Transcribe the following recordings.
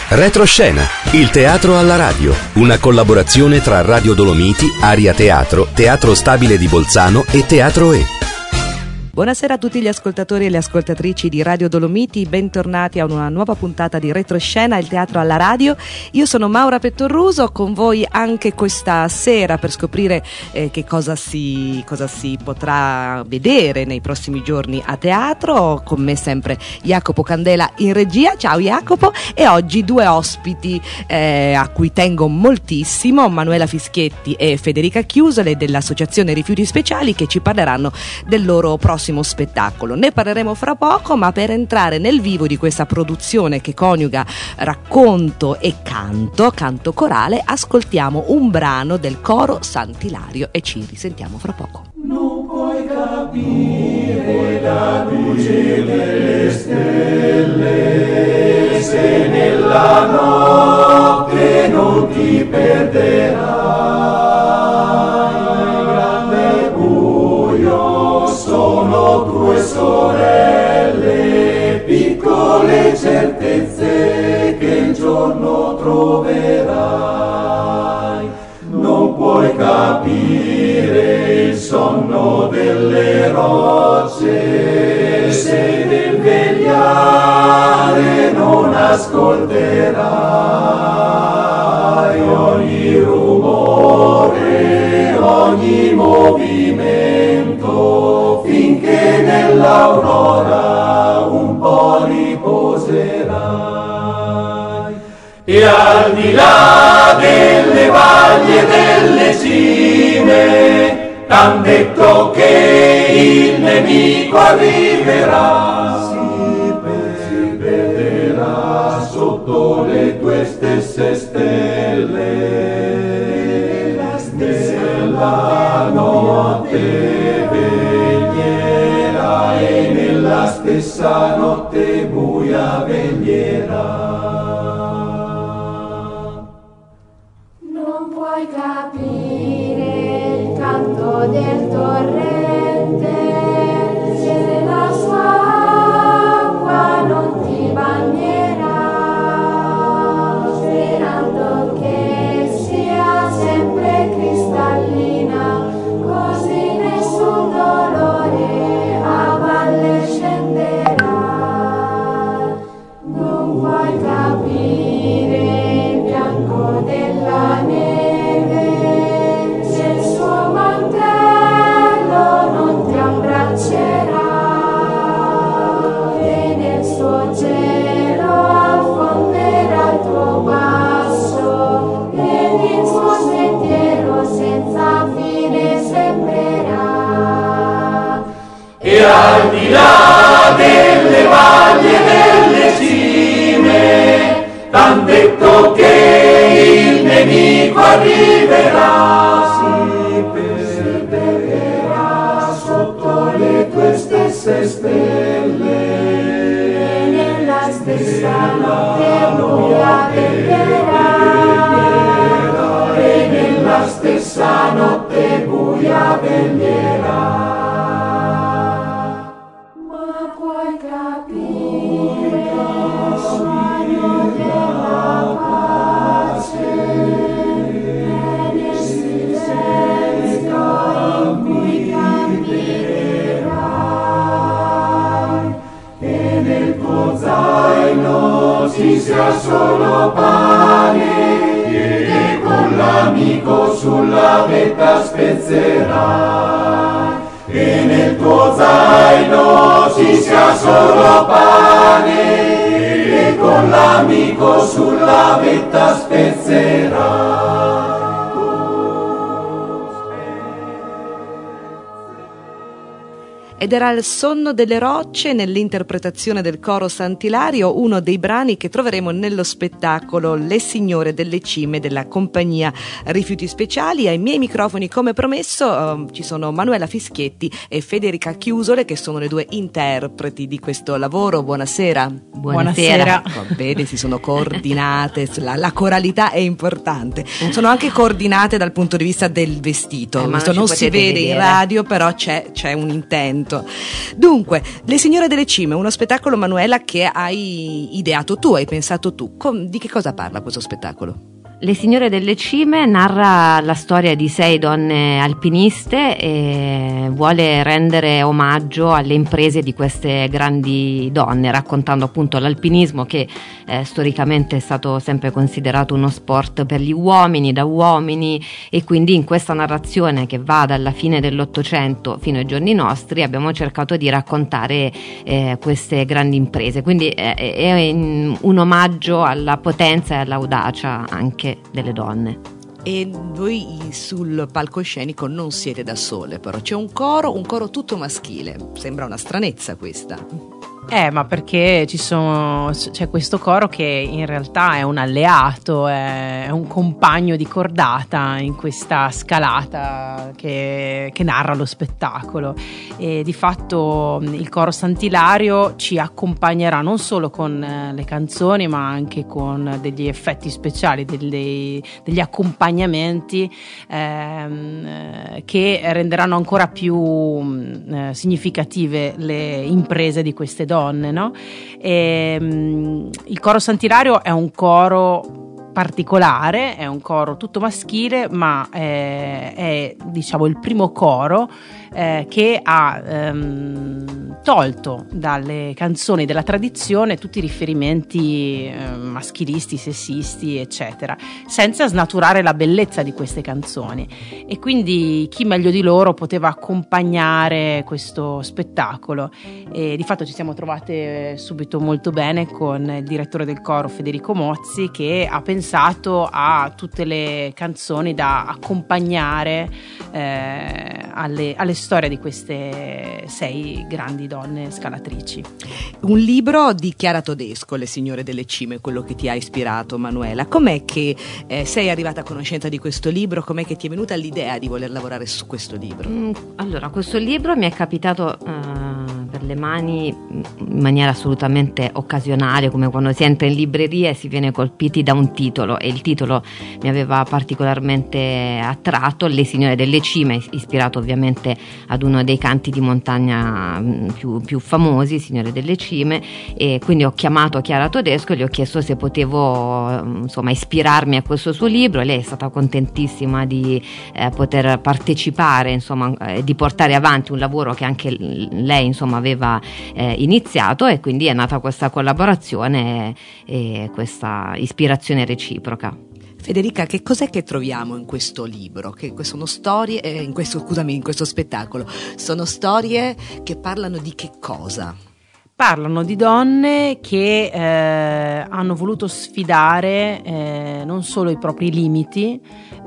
Retroscena, il teatro alla radio, una collaborazione tra Radio Dolomiti, Aria Teatro, Teatro Stabile di Bolzano e Teatro E. Buonasera a tutti gli ascoltatori e le ascoltatrici di Radio Dolomiti, bentornati a una nuova puntata di Retroscena, il teatro alla radio. Io sono Maura Pettoruso, con voi anche questa sera per scoprire che cosa si potrà vedere nei prossimi giorni a teatro. Con me sempre Jacopo Candela in regia. Ciao Jacopo. E oggi due ospiti a cui tengo moltissimo, Manuela Fischietti e Federica Chiusole dell'Associazione Rifiuti Speciali, che ci parleranno del loro prossimo spettacolo. Ne parleremo fra poco, ma per entrare nel vivo di questa produzione che coniuga racconto e canto corale, ascoltiamo un brano del coro Sant'Ilario e ci risentiamo fra poco. Non puoi capire la luce delle stelle, se nella notte non ti perderai. Grande buio sono tue sorelle, piccole certezze che il giorno troverai. Non puoi capire il sonno delle rocce, se nel vegliare non ascolterai ogni rumore, ogni movimento, finché nell'aurora un po' riposerai. E al di là delle valli e delle cime, t'han detto che il nemico arriverà, si perderà sotto le tue stesse stelle, nella notte vegliera e nella stessa notte buia vegliera. Non puoi capire il canto del torrente, se la sua acqua non ti bagnerà, sperando che sia sempre cristallina, così nessun dolore a valle scenderà. Non puoi capire il bianco della neve, se il suo mantello non ti abbraccerà, e nel suo cielo affonderà il tuo passo, ed il suo sentiero senza fine sembrerà. E al di là delle valli e delle cime, t'han detto che il nemico arriverà, si perderà sotto le tue stesse stelle, E nella stessa notte buia veglierà, e nella stessa notte buia veglierà. ma puoi capire il sogno della pace, e nel silenzio in cui camminerai, E nel tuo zaino ci sia solo pane, e con l'amico sulla vetta spezzerai. E nel tuo zaino ci sia solo pane, e con l'amico sulla vetta spezzerai. Ed era Il sonno delle rocce nell'interpretazione del coro Sant'Ilario, uno dei brani che troveremo nello spettacolo Le signore delle cime della compagnia Rifiuti Speciali. Ai miei microfoni, come promesso, ci sono Manuela Fischietti e Federica Chiusole, che sono le due interpreti di questo lavoro. Buonasera. Buonasera. Bene, si sono coordinate, la coralità è importante. Sono anche coordinate dal punto di vista del vestito. Ma Questo non si vede vedere in radio, però c'è un intento appunto. Dunque, Le Signore delle Cime, uno spettacolo, Manuela, che hai ideato tu, hai pensato tu. Di che cosa parla questo spettacolo? Le Signore delle Cime narra la storia di 6 donne alpiniste e vuole rendere omaggio alle imprese di queste grandi donne, raccontando appunto l'alpinismo che storicamente è stato sempre considerato uno sport per gli uomini, da uomini, e quindi in questa narrazione che va dalla fine dell'Ottocento fino ai giorni nostri abbiamo cercato di raccontare queste grandi imprese, quindi è un omaggio alla potenza e all'audacia anche delle donne. E voi sul palcoscenico non siete da sole, però c'è un coro tutto maschile. Sembra una stranezza questa. Ma perché c'è questo coro che in realtà è un alleato, è un compagno di cordata in questa scalata che narra lo spettacolo, e di fatto il coro Sant'Ilario ci accompagnerà non solo con le canzoni, ma anche con degli effetti speciali, degli accompagnamenti che renderanno ancora più significative le imprese di queste donne, no? Il coro Sant'Ilario è un coro particolare, è un coro tutto maschile, ma è diciamo il primo coro che ha tolto dalle canzoni della tradizione tutti i riferimenti maschilisti, sessisti, eccetera, senza snaturare la bellezza di queste canzoni. E quindi chi meglio di loro poteva accompagnare questo spettacolo, e di fatto ci siamo trovate subito molto bene con il direttore del coro Federico Mozzi, che ha pensato a tutte le canzoni da accompagnare alle storie di queste 6 grandi donne scalatrici. Un libro di Chiara Todesco, Le Signore delle Cime, quello che ti ha ispirato, Manuela. Com'è che sei arrivata a conoscenza di questo libro? Com'è che ti è venuta l'idea di voler lavorare su questo libro? Allora, questo libro mi è capitato per le mani in maniera assolutamente occasionale, come quando si entra in libreria e si viene colpiti da un titolo, e il titolo mi aveva particolarmente attratto, Le Signore delle Cime, ispirato ovviamente ad uno dei canti di montagna più famosi, Signore delle Cime, e quindi ho chiamato Chiara Todesco e gli ho chiesto se potevo ispirarmi a questo suo libro, e lei è stata contentissima di poter partecipare, di portare avanti un lavoro che anche lei aveva iniziato, e quindi è nata questa collaborazione e questa ispirazione reciproca. Federica, che cos'è che troviamo in questo libro? Che sono storie, in questo spettacolo, sono storie che parlano di che cosa? Parlano di donne che hanno voluto sfidare non solo i propri limiti,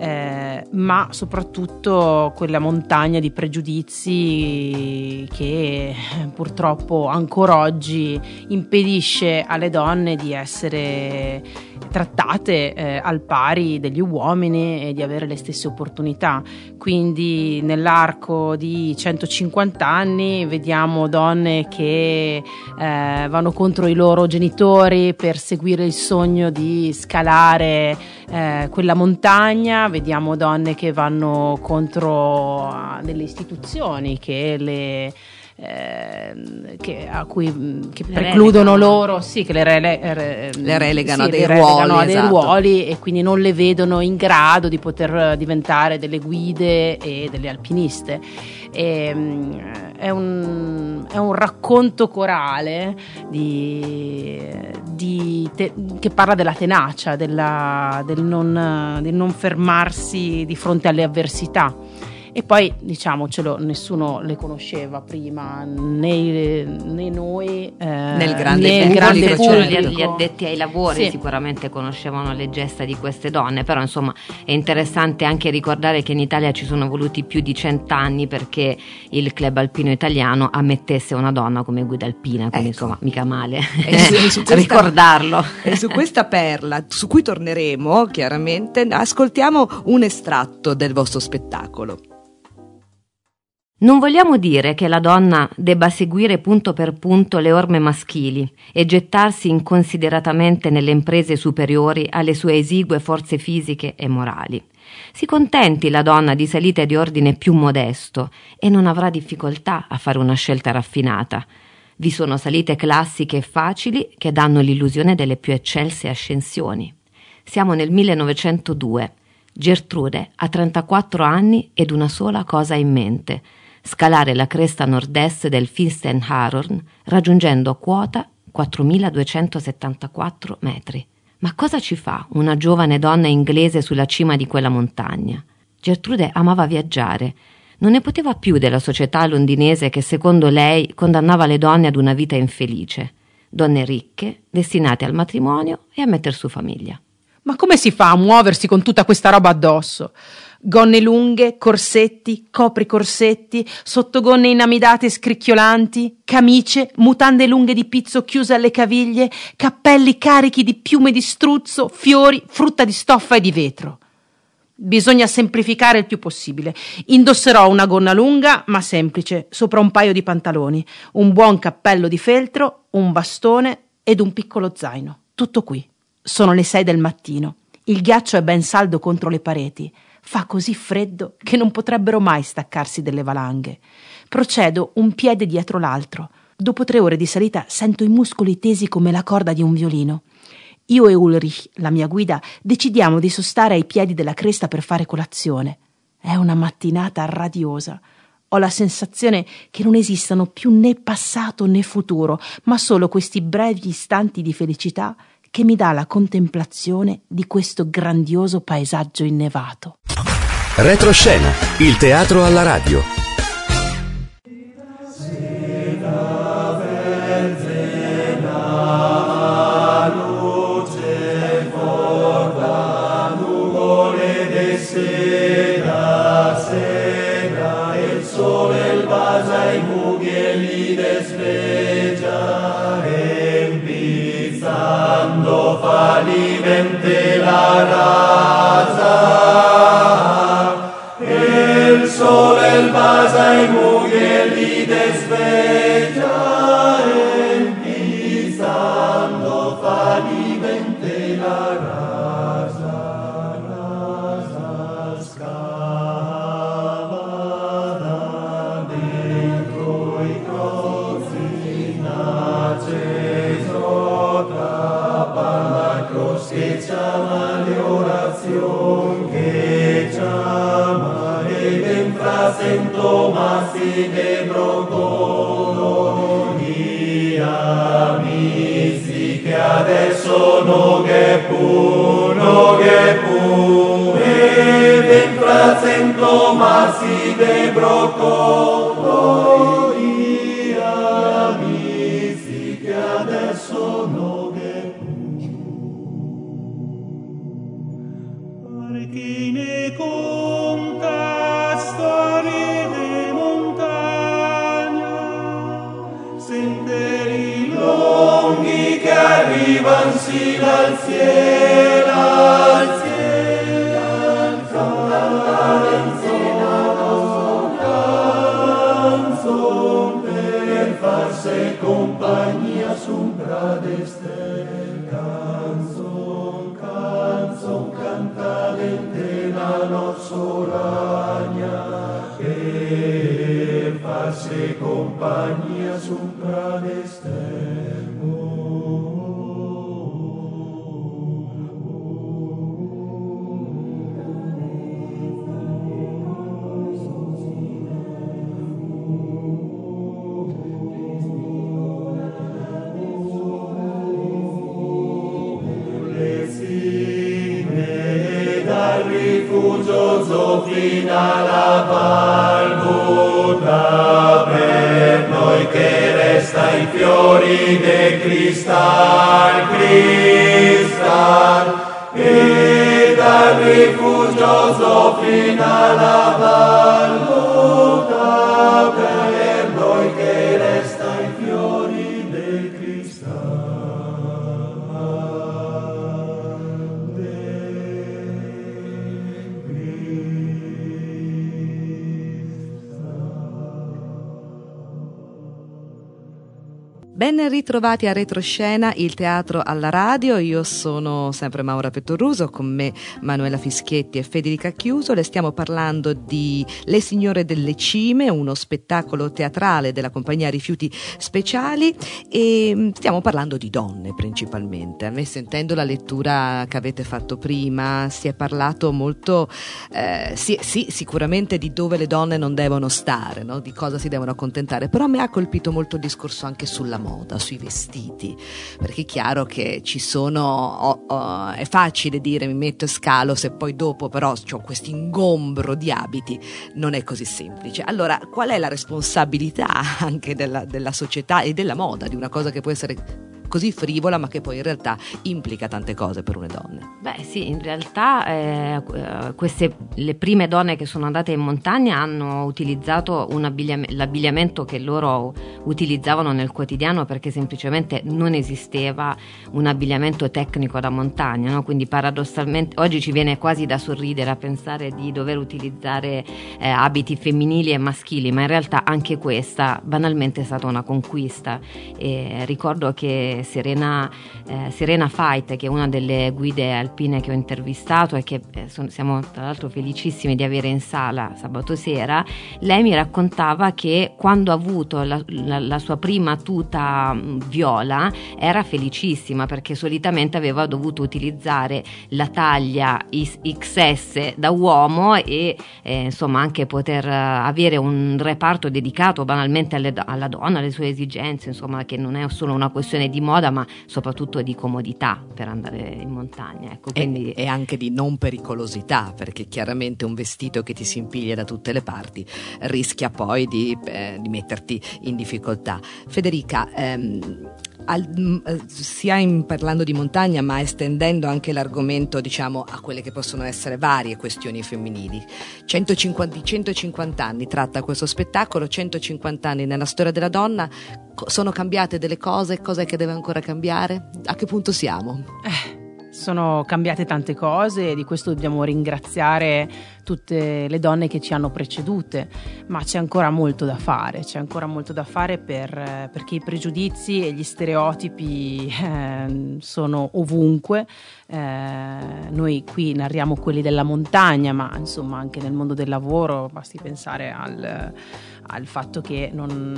ma soprattutto quella montagna di pregiudizi che purtroppo ancora oggi impedisce alle donne di essere trattate al pari degli uomini e di avere le stesse opportunità. Quindi nell'arco di 150 anni vediamo donne che vanno contro i loro genitori per seguire il sogno di scalare quella montagna, vediamo donne che vanno contro delle istituzioni che precludono loro, che le relegano a dei ruoli, e quindi non le vedono in grado di poter diventare delle guide e delle alpiniste. È un racconto corale che parla della tenacia, del non fermarsi di fronte alle avversità. E poi, diciamocelo, nessuno le conosceva prima, né noi nel grande pubblico. Gli addetti ai lavori sicuramente conoscevano le gesta di queste donne, però è interessante anche ricordare che in Italia ci sono voluti più di 100 anni perché il club alpino italiano ammettesse una donna come guida alpina, quindi mica male ricordarlo. E su questa perla, su cui torneremo chiaramente, ascoltiamo un estratto del vostro spettacolo. Non vogliamo dire che la donna debba seguire punto per punto le orme maschili e gettarsi inconsideratamente nelle imprese superiori alle sue esigue forze fisiche e morali. Si contenti la donna di salite di ordine più modesto e non avrà difficoltà a fare una scelta raffinata. Vi sono salite classiche e facili che danno l'illusione delle più eccelse ascensioni. Siamo nel 1902. Gertrude ha 34 anni ed una sola cosa in mente: scalare la cresta nord-est del Finsteinhorn raggiungendo quota 4.274 metri. Ma cosa ci fa una giovane donna inglese sulla cima di quella montagna? Gertrude amava viaggiare. Non ne poteva più della società londinese che, secondo lei, condannava le donne ad una vita infelice. Donne ricche, destinate al matrimonio e a metter su famiglia. Ma come si fa a muoversi con tutta questa roba addosso? Gonne lunghe, corsetti, copricorsetti, sottogonne inamidate e scricchiolanti, camicie, mutande lunghe di pizzo chiuse alle caviglie, cappelli carichi di piume di struzzo, fiori, frutta di stoffa e di vetro. Bisogna semplificare il più possibile. Indosserò una gonna lunga ma semplice sopra un paio di pantaloni, un buon cappello di feltro, un bastone ed un piccolo zaino. Tutto qui. Sono le 6 del mattino. Il ghiaccio è ben saldo contro le pareti. Fa così freddo che non potrebbero mai staccarsi delle valanghe. Procedo un piede dietro l'altro. Dopo 3 ore di salita sento i muscoli tesi come la corda di un violino. Io e Ulrich, la mia guida, decidiamo di sostare ai piedi della cresta per fare colazione. È una mattinata radiosa. Ho la sensazione che non esistano più né passato né futuro, ma solo questi brevi istanti di felicità che mi dà la contemplazione di questo grandioso paesaggio innevato. Retroscena, il teatro alla radio. Fallimente la raza, il sole il basa i mughe li desveglia, pisando fallimente la raza scava dentro i crozzi, nace sopra la croce che chiama le orazioni, che chiama ed in frasento massi de broccolo gli amici che adesso non che pu ed in frasento massi de broccolo gli amici che adesso non che chi ne conta storie di montagna, sentieri lunghi che arrivan sì dal cielo, canzon per farsi compagnia su un pradestel, canzon canta dente la nostra ragna, per farsi compagnia su un pradestel. Fino alla valvuta per noi che resta i fiori de cristal, e dal rifugio fino alla valvuta per noi che resta i fiori de cristal. Ben ritrovati a Retroscena, il teatro alla radio. Io sono sempre Maura Pettoruso, con me Manuela Fischietti e Federica Chiuso. Le stiamo parlando di Le Signore delle Cime, uno spettacolo teatrale della compagnia Rifiuti Speciali, e stiamo parlando di donne principalmente. A me, sentendo la lettura che avete fatto prima, si è parlato molto sì, sicuramente di dove le donne non devono stare, no? Di cosa si devono accontentare, però mi ha colpito molto il discorso anche sulla moda, sui vestiti, perché è chiaro che ci sono è facile dire mi metto e scalo, se poi dopo però ho questo ingombro di abiti, non è così semplice. Allora, qual è la responsabilità anche della società e della moda, di una cosa che può essere così frivola ma che poi in realtà implica tante cose per le donne? Beh sì, in realtà le prime donne che sono andate in montagna hanno utilizzato l'abbigliamento che loro utilizzavano nel quotidiano, perché semplicemente non esisteva un abbigliamento tecnico da montagna, no? Quindi paradossalmente oggi ci viene quasi da sorridere a pensare di dover utilizzare abiti femminili e maschili, ma in realtà anche questa banalmente è stata una conquista. Ricordo che Serena Fait, che è una delle guide alpine che ho intervistato e che siamo tra l'altro felicissimi di avere in sala sabato sera, lei mi raccontava che quando ha avuto la sua prima tuta viola era felicissima, perché solitamente aveva dovuto utilizzare la taglia XS da uomo e insomma anche poter avere un reparto dedicato banalmente alla donna, alle sue esigenze, insomma, che non è solo una questione di moda ma soprattutto di comodità per andare in montagna, ecco. Quindi e anche di non pericolosità, perché chiaramente un vestito che ti si impiglia da tutte le parti rischia poi di metterti in difficoltà. Federica, parlando di montagna, ma estendendo anche l'argomento, diciamo, a quelle che possono essere varie questioni femminili. 150 anni tratta questo spettacolo, 150 anni nella storia della donna. Sono cambiate delle cose? Cos'è che deve ancora cambiare? A che punto siamo? Sono cambiate tante cose e di questo dobbiamo ringraziare tutte le donne che ci hanno precedute, ma c'è ancora molto da fare, perché i pregiudizi e gli stereotipi sono ovunque. Noi qui narriamo quelli della montagna, ma insomma anche nel mondo del lavoro basti pensare al fatto che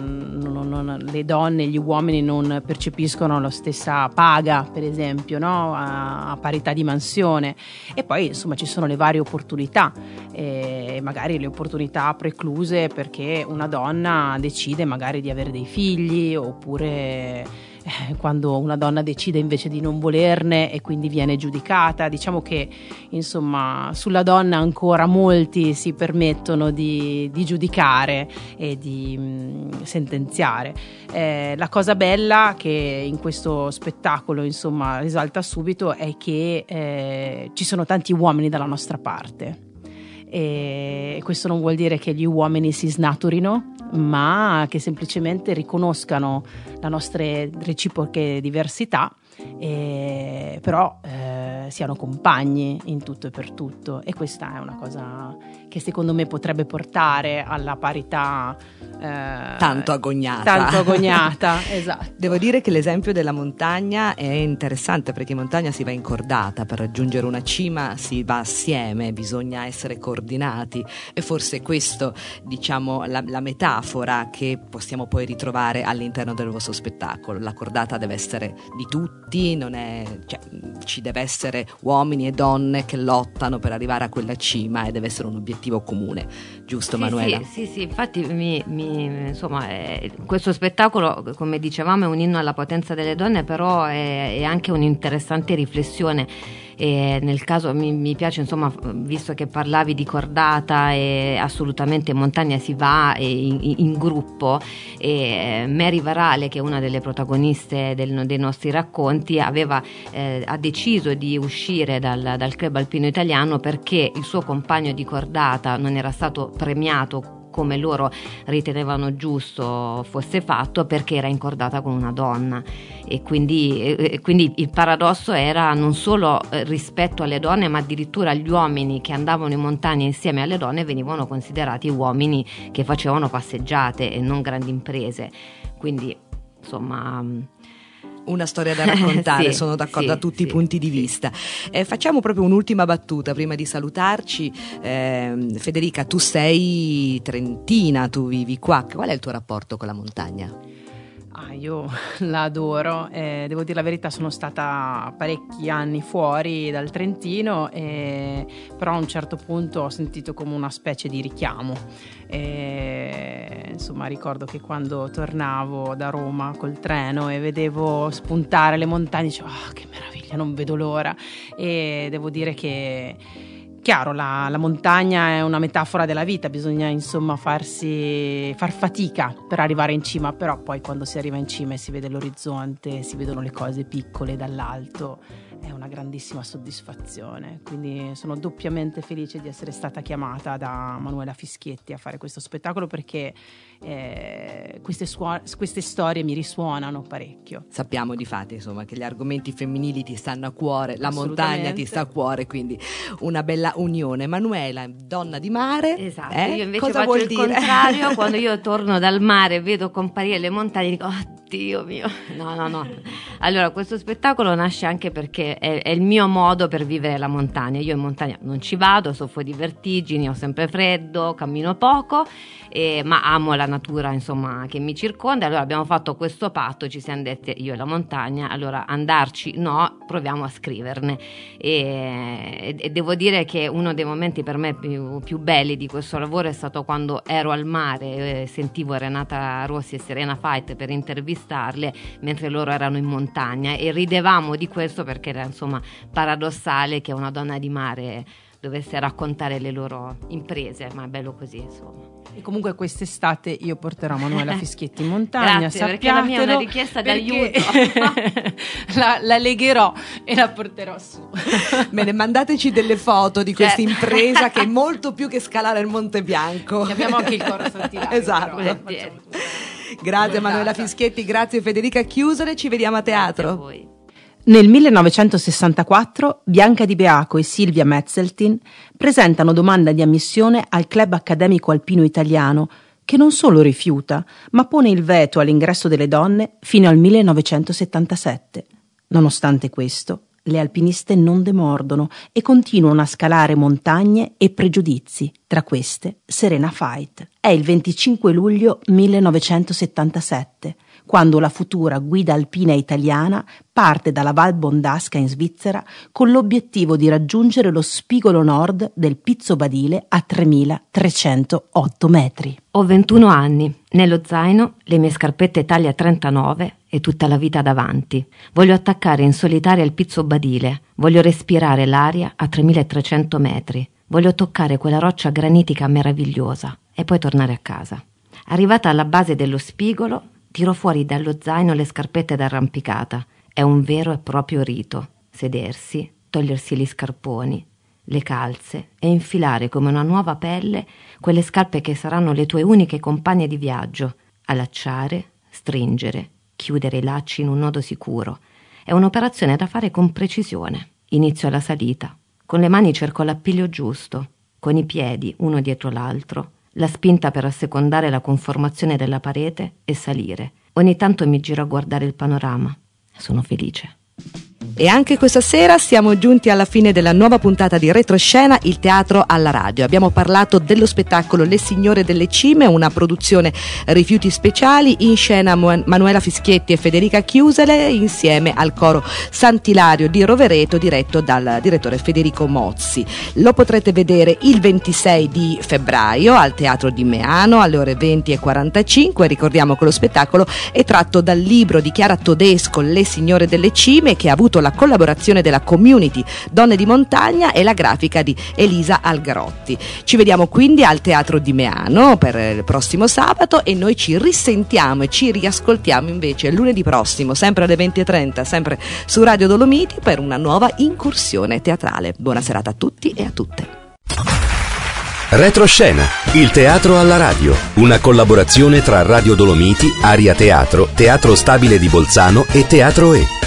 le donne e gli uomini non percepiscono la stessa paga, per esempio, no? A parità di mansione. E poi insomma ci sono le varie opportunità, magari le opportunità precluse perché una donna decide magari di avere dei figli, oppure quando una donna decide invece di non volerne e quindi viene giudicata. Diciamo che insomma sulla donna ancora molti si permettono di giudicare e di sentenziare. La cosa bella che in questo spettacolo insomma risalta subito è che ci sono tanti uomini dalla nostra parte. E questo non vuol dire che gli uomini si snaturino, ma che semplicemente riconoscano le nostre reciproche diversità, però siano compagni in tutto e per tutto. E questa è una cosa che secondo me potrebbe portare alla parità tanto agognata. Esatto. Devo dire che l'esempio della montagna è interessante, perché in montagna si va in cordata, per raggiungere una cima si va assieme, bisogna essere coordinati, e forse questo, diciamo, la metafora che possiamo poi ritrovare all'interno del vostro spettacolo. La cordata deve essere di tutti, ci deve essere uomini e donne che lottano per arrivare a quella cima, e deve essere un obiettivo comune, giusto? Sì, Manuela? Sì, infatti insomma questo spettacolo, come dicevamo, è un inno alla potenza delle donne, però è anche un'interessante riflessione. E nel caso mi piace, insomma, visto che parlavi di cordata, e assolutamente in montagna si va in gruppo, e Mary Varale, che è una delle protagoniste dei nostri racconti, ha deciso di uscire dal club alpino italiano perché il suo compagno di cordata non era stato premiato come loro ritenevano giusto fosse fatto, perché era incordata con una donna. E quindi il paradosso era non solo rispetto alle donne, ma addirittura gli uomini che andavano in montagna insieme alle donne venivano considerati uomini che facevano passeggiate e non grandi imprese. Quindi insomma... Una storia da raccontare, Sì, sono d'accordo sì, a tutti i sì, punti di sì. vista. Facciamo proprio un'ultima battuta prima di salutarci. Federica, tu sei trentina, tu vivi qua. Qual è il tuo rapporto con la montagna? Io la adoro, devo dire la verità, sono stata parecchi anni fuori dal Trentino, però a un certo punto ho sentito come una specie di richiamo. Insomma, ricordo che quando tornavo da Roma col treno e vedevo spuntare le montagne, dicevo, che meraviglia, non vedo l'ora. E devo dire che... Chiaro, la montagna è una metafora della vita, bisogna insomma far fatica per arrivare in cima, però poi quando si arriva in cima e si vede l'orizzonte, si vedono le cose piccole dall'alto, è una grandissima soddisfazione. Quindi sono doppiamente felice di essere stata chiamata da Manuela Fischietti a fare questo spettacolo, perché queste storie mi risuonano parecchio. Sappiamo di fatti, insomma, che gli argomenti femminili ti stanno a cuore, la montagna ti sta a cuore, quindi una bella unione. Manuela, donna di mare. Esatto, io invece cosa faccio vuol il dire? contrario. Quando io torno dal mare e vedo comparire le montagne, dico, Dio mio, no. Allora, questo spettacolo nasce anche perché è il mio modo per vivere la montagna. Io in montagna non ci vado, soffro di vertigini, ho sempre freddo, cammino poco, ma amo la natura, insomma, che mi circonda. Allora abbiamo fatto questo patto, ci siamo detti, io e la montagna, allora andarci no, proviamo a scriverne. E devo dire che uno dei momenti per me più belli di questo lavoro è stato quando ero al mare, sentivo Renata Rossi e Serena Fait per intervistarle mentre loro erano in montagna, e ridevamo di questo perché era insomma paradossale che una donna di mare dovesse raccontare le loro imprese, ma è bello così, insomma. E comunque quest'estate io porterò Manuela Fischietti in montagna. Grazie, perché la mia è una richiesta d'aiuto. la legherò e la porterò su. Bene, mandateci delle foto di questa impresa che è molto più che scalare il Monte Bianco. E abbiamo anche il Coro Sant'Ilario. Esatto. Grazie Manuela Fischietti, grazie Federica Chiusole, ci vediamo a teatro. Grazie a voi. Nel 1964 Bianca Di Beaco e Silvia Metzeltin presentano domanda di ammissione al Club Accademico Alpino Italiano, che non solo rifiuta, ma pone il veto all'ingresso delle donne fino al 1977. Nonostante questo, le alpiniste non demordono e continuano a scalare montagne e pregiudizi, tra queste Serena Fait. È il 25 luglio 1977, quando la futura guida alpina italiana parte dalla Val Bondasca in Svizzera con l'obiettivo di raggiungere lo spigolo nord del Pizzo Badile a 3.308 metri. Ho 21 anni, nello zaino le mie scarpette taglia 39 e tutta la vita davanti. Voglio attaccare in solitaria il Pizzo Badile, voglio respirare l'aria a 3.300 metri, voglio toccare quella roccia granitica meravigliosa e poi tornare a casa. Arrivata alla base dello spigolo, tiro fuori dallo zaino le scarpette d'arrampicata. È un vero e proprio rito. Sedersi, togliersi gli scarponi, le calze e infilare come una nuova pelle quelle scarpe che saranno le tue uniche compagne di viaggio. Allacciare, stringere, chiudere i lacci in un nodo sicuro. È un'operazione da fare con precisione. Inizio la salita. Con le mani cerco l'appiglio giusto, con i piedi uno dietro l'altro, la spinta per assecondare la conformazione della parete e salire. Ogni tanto mi giro a guardare il panorama. Sono felice. E anche questa sera siamo giunti alla fine della nuova puntata di Retroscena, il teatro alla radio. Abbiamo parlato dello spettacolo Le Signore delle Cime, una produzione Rifiuti Speciali, in scena Manuela Fischietti e Federica Chiusole insieme al Coro Sant'Ilario di Rovereto, diretto dal direttore Federico Mozzi. Lo potrete vedere il 26 di febbraio al Teatro di Meano alle ore 20:45. Ricordiamo che lo spettacolo è tratto dal libro di Chiara Todesco, Le Signore delle Cime, che ha avuto la collaborazione della community Donne di Montagna e la grafica di Elisa Algarotti. Ci vediamo quindi al Teatro di Meano per il prossimo sabato e noi ci risentiamo e ci riascoltiamo invece lunedì prossimo, sempre alle 20:30, sempre su Radio Dolomiti, per una nuova incursione teatrale. Buona serata a tutti e a tutte. Retroscena, il teatro alla radio, una collaborazione tra Radio Dolomiti, Aria Teatro, Teatro Stabile di Bolzano e Teatro E.